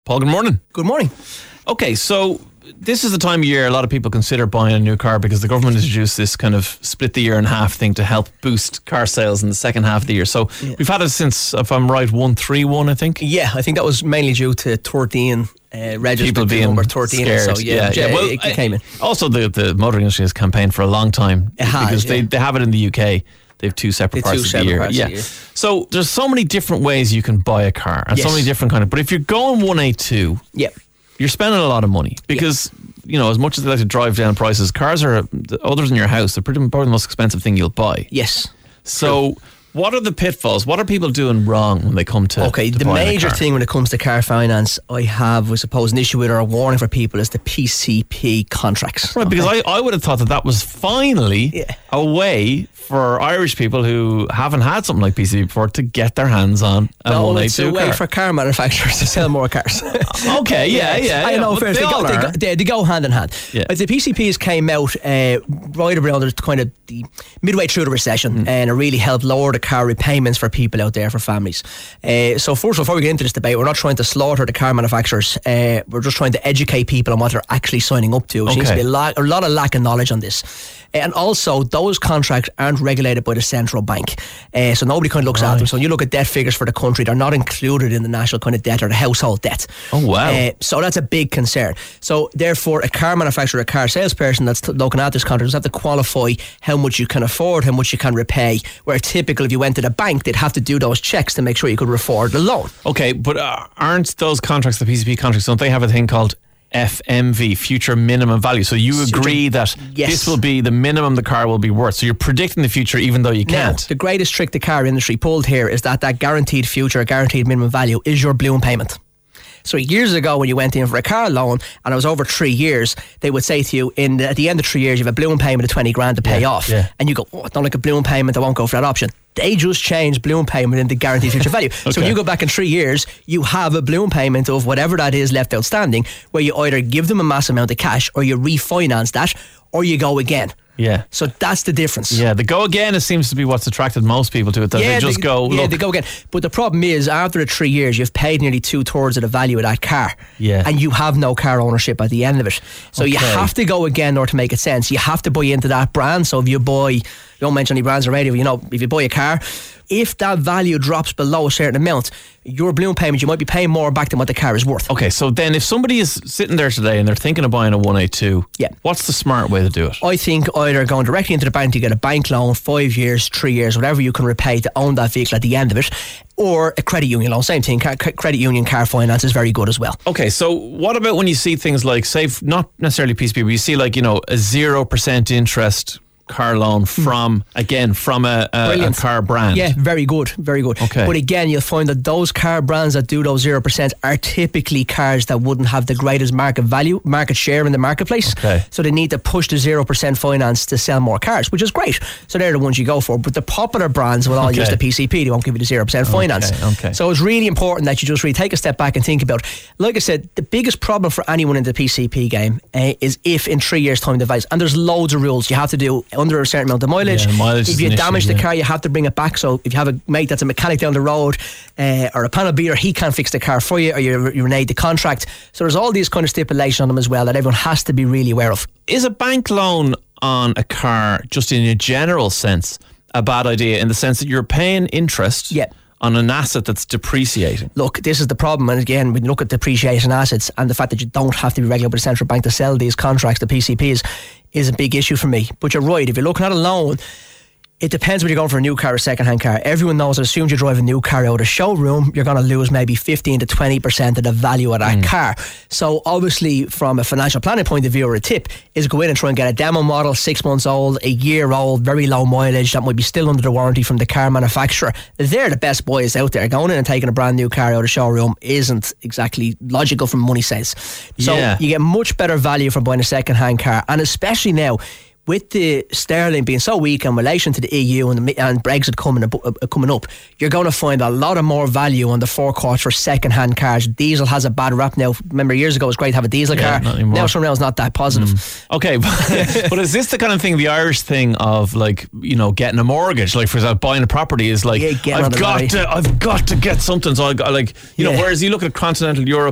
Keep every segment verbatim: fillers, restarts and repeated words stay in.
Paul, good morning. Good morning. Okay, so this is the time of year a lot of people consider buying a new car because the government introduced this kind of split the year in half thing to help boost car sales in the second half of the year. So yeah. we've had it since, if I'm right, one three one, I think. Yeah, I think that was mainly due to thirteen uh, registered people being number thirteen. Scared. So yeah, yeah, yeah. Well, it, it came in. Also, the the motor industry has campaigned for a long time it has, because yeah. they they have it in the U K. They have two separate they parts two of separate the year. Parts yeah. of the year. So there's so many different ways you can buy a car and yes. so many different kind of. But if you're going one eighty-two, yeah. you're spending a lot of money because. Yeah. You know, as much as they like to drive down prices, cars are, others in your house, they're pretty probably the most expensive thing you'll buy. Yes. So, True. What are the pitfalls? What are people doing wrong when they come to Okay, to the major thing when it comes to car finance, I have, I suppose, an issue with or a warning for people is the P C P contracts. Right, okay? because I, I would have thought that that was finally yeah. a way for Irish people who haven't had something like P C P before to get their hands on a no, one eighty-two it's a way car. for car manufacturers to sell more cars. Okay, yeah, yeah. I yeah. know, well, first, they, they, go, they, go, they, they go hand in hand. Yeah. But the P C Ps came out uh, right around the kind of the midway through the recession mm. and it really helped lower the car repayments for people out there, for families. Uh, so first of all, before we get into this debate, we're not trying to slaughter the car manufacturers. Uh, we're just trying to educate people on what they're actually signing up to. There okay. seems to be a lot, a lot of lack of knowledge on this. And also, those contracts aren't regulated by the central bank. Uh, so nobody kind of looks right. at them. So when you look at debt figures for the country, they're not included in the national kind of debt or the household debt. Oh, wow. Uh, so that's a big concern. So therefore, a car manufacturer, a car salesperson that's t- looking at this contract does have to qualify how much you can afford, how much you can repay. Where typical, if you went to the bank, they'd have to do those checks to make sure you could afford the loan. Okay, but uh, aren't those contracts, the P C P contracts, don't they have a thing called F M V, future minimum value? So you agree that yes. this will be the minimum the car will be worth. So you're predicting the future even though you can't. Now, the greatest trick the car industry pulled here is that that guaranteed future, guaranteed minimum value is your balloon payment. So years ago when you went in for a car loan and it was over three years, they would say to you, in the, at the end of three years you have a balloon payment of twenty grand to pay yeah, off. Yeah. And you go, oh, I don't like a balloon payment, I won't go for that option. They just changed balloon payment into guaranteed future value. okay. So when you go back in three years, you have a balloon payment of whatever that is left outstanding, where you either give them a massive amount of cash or you refinance that or you go again. Yeah. So that's the difference. Yeah, the go again it seems to be what's attracted most people to it. That yeah, they just they, go, Yeah, look. they go again. But the problem is, after the three years, you've paid nearly two thirds of the value of that car. Yeah. And you have no car ownership at the end of it. So okay. you have to go again in order to make it sense. You have to buy into that brand. So if you buy, you don't mention any brands already, but you know, if you buy a car, if that value drops below a certain amount, your balloon payment, you might be paying more back than what the car is worth. Okay, so then if somebody is sitting there today and they're thinking of buying a one eighty-two, yeah. what's the smart way to do it? I think either going directly into the bank to get a bank loan, five years, three years, whatever you can repay to own that vehicle at the end of it, or a credit union loan. Same thing, car, credit union car finance is very good as well. Okay, so what about when you see things like, say, not necessarily P C P, but you see like, you know, a zero percent interest car loan from, again, from a, a, a car brand. Yeah, very good, very good. Okay. But again, you'll find that those car brands that do those zero percent are typically cars that wouldn't have the greatest market value, market share in the marketplace. Okay. So they need to push the zero percent finance to sell more cars, which is great. So they're the ones you go for. But the popular brands will all okay. use the P C P. They won't give you the zero percent finance. Okay, okay. So it's really important that you just really take a step back and think about, like I said, the biggest problem for anyone in the P C P game uh, is if in three years' time device, and there's loads of rules you have to do under a certain amount of mileage. Yeah, mileage if you damage issue, the yeah. car, you have to bring it back. So if you have a mate that's a mechanic down the road uh, or a panel beater, he can't fix the car for you, or you, you renege the contract. So there's all these kind of stipulations on them as well that everyone has to be really aware of. Is a bank loan on a car, just in a general sense, a bad idea in the sense that you're paying interest yeah. on an asset that's depreciating? Look, this is the problem. And again, when you look at depreciation assets and the fact that you don't have to be regulated by the central bank to sell these contracts, the P C Ps, is a big issue for me. But you're right, if you're looking at a loan, it depends whether you're going for a new car or a second-hand car. Everyone knows that as soon as you drive a new car out of the showroom, you're going to lose maybe fifteen to twenty percent of the value of that mm. car. So obviously, from a financial planning point of view, or a tip, is go in and try and get a demo model, six months old, a year old, very low mileage, that might be still under the warranty from the car manufacturer. They're the best boys out there. Going in and taking a brand new car out of the showroom isn't exactly logical from money sense. So yeah. you get much better value from buying a second-hand car, and especially now, with the sterling being so weak in relation to the E U and, the, and Brexit coming up, uh, coming up, you're going to find a lot of more value on the forecourt for second-hand cars. Diesel has a bad rap now. Remember, years ago it was great to have a diesel yeah, car. Now somehow it's not that positive. Mm. Okay, but, but is this the kind of thing, the Irish thing of, like, you know, getting a mortgage, like for example, buying a property is like, yeah, I've got to, I've got to get something. So I got, like, you yeah. know, whereas you look at continental Europe,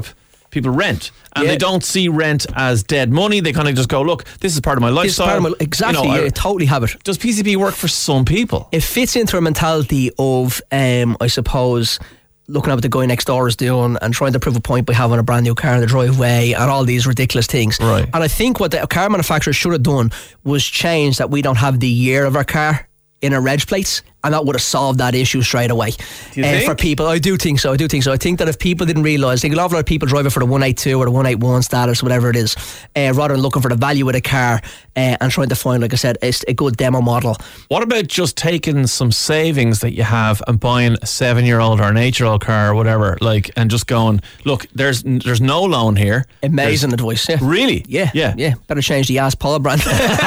people rent. And Yeah. they don't see rent as dead money. They kind of just go, look, this is part of my This is lifestyle. part of my- exactly, You know, yeah, I- totally have it. Does P C P work for some people? It fits into a mentality of, um, I suppose, looking at what the guy next door is doing and trying to prove a point by having a brand new car in the driveway and all these ridiculous things. Right. And I think what the car manufacturer should have done was change that we don't have the year of our car in our reg plates, and that would have solved that issue straight away. Do you Uh, think? for people, I do think so. I do think so. I think that if people didn't realise, think a lot of people drive it for the one eighty-two or the one eighty-one status, whatever it is, uh, rather than looking for the value of the car uh, and trying to find, like I said, a, a good demo model. What about just taking some savings that you have and buying a seven-year-old or an eight-year-old car or whatever, like, and just going, look, there's there's no loan here. Amazing advice. Yeah. Really? Yeah, Yeah. yeah. Better change the ass Paul brand.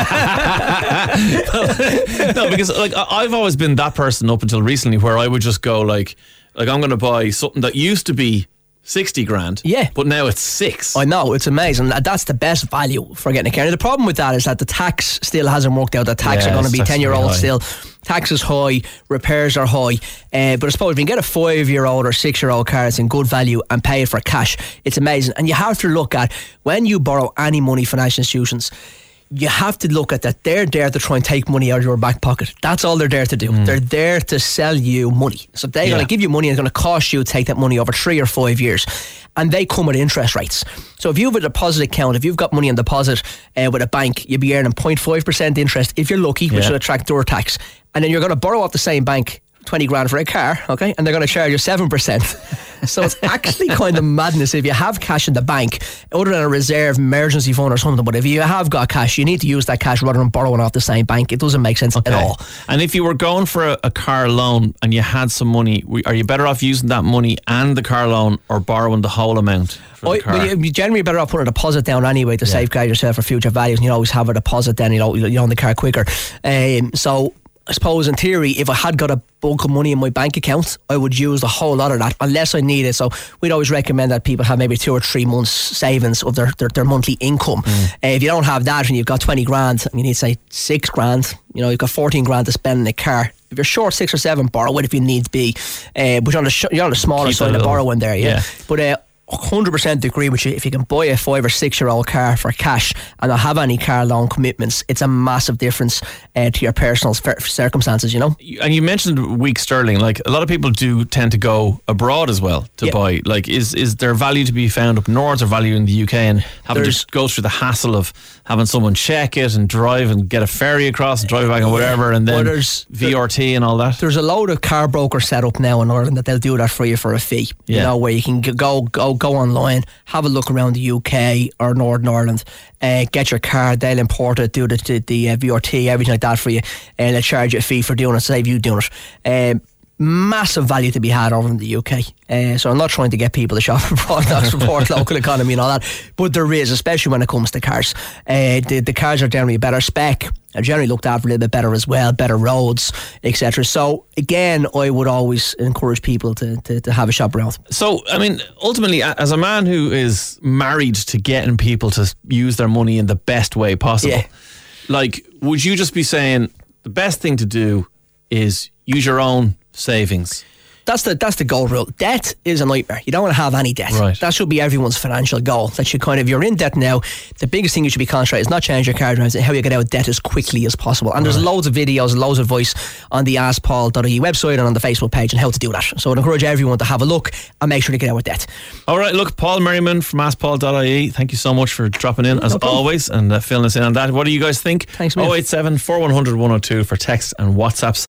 No, because like I- I've always been that person up until recently where I would just go like, like I'm going to buy something that used to be sixty grand, Yeah. but now it's six. I know, it's amazing. That's the best value for getting a car. Now, the problem with that is that the tax still hasn't worked out. The tax Yeah, are going to be tax is ten year very olds high. still. Tax is high, repairs are high. Uh, but I suppose if you can get a five year old or six year old car that's in good value and pay it for cash, it's amazing. And you have to look at when you borrow any money from financial institutions, you have to look at that they're there to try and take money out of your back pocket. That's all they're there to do. Mm. They're there to sell you money. So they're Yeah. going to give you money and it's going to cost you to take that money over three or five years. And they come with interest rates. So if you have a deposit account, if you've got money on deposit uh, with a bank, you'll be earning zero point five percent interest if you're lucky, which Yeah. will attract door tax. And then you're going to borrow off the same bank twenty grand for a car, okay? And they're going to charge you seven percent. So it's actually kind of madness if you have cash in the bank, other than a reserve emergency fund or something. But if you have got cash, you need to use that cash rather than borrowing off the same bank. It doesn't make sense Okay. at all. And if you were going for a, a car loan and you had some money, w- are you better off using that money and the car loan or borrowing the whole amount for Oh, the car? well, you- you're generally better off putting a deposit down anyway to safeguard yourself for future values, and you always have a deposit then, you know, you own the car quicker. Um, so I suppose in theory, if I had got a bulk of money in my bank account, I would use the whole lot of that unless I need it. So we'd always recommend that people have maybe two or three months savings of their, their, their monthly income. Mm. Uh, if you don't have that and you've got twenty grand and you need, say, six grand, you know, you've got fourteen grand to spend in a car. If you're short six or seven, borrow it if you need to be. Uh, but you're on the, sh- you're on the smaller Keep a side of little- borrowing there, yeah. yeah. But uh, one hundred percent agree with you. If you can buy a five or six year old car for cash and not have any car loan commitments, it's a massive difference uh, to your personal cir- circumstances, you know? And you mentioned weak sterling. Like a lot of people do tend to go abroad as well to Yeah. buy. Like, is is there value to be found up north or value in the U K and having There's- to go through the hassle of having someone check it and drive and get a ferry across and drive back and whatever, and Well, then there's- V R T and all that? There's a load of car brokers set up now in Ireland that they'll do that for you for a fee. You Yeah. know, where you can g- go go go online, have a look around the U K or Northern Ireland, uh, get your car, they'll import it, do the, the, the uh, V R T, everything like that for you, and they'll charge you a fee for doing it, save you doing it. Um, massive value to be had over in the U K. Uh, so I'm not trying to get people to shop abroad, not support local economy and all that, but there is, especially when it comes to cars. Uh, the, the cars are generally better spec, are generally looked after a little bit better as well, better roads, et cetera. So again, I would always encourage people to, to, to have a shop around. So, I mean, ultimately, a- as a man who is married to getting people to use their money in the best way possible, Yeah. like, would you just be saying the best thing to do is use your own savings? That's the that's the goal rule. Debt is a nightmare. You don't want to have any debt. Right. That should be everyone's financial goal. That should kind of, you're in debt now, the biggest thing you should be concentrating is not change your card around, how you get out of debt as quickly as possible. And there's loads of videos and loads of advice on the ask paul dot I E website and on the Facebook page on how to do that. So I'd encourage everyone to have a look and make sure to get out of debt. All right, look, Paul Merriman from ask paul dot I E, thank you so much for dropping in, as problem. always, and uh, filling us in on that. What do you guys think? Thanks, man. oh eight seven, four one zero zero, one oh two for texts and WhatsApps.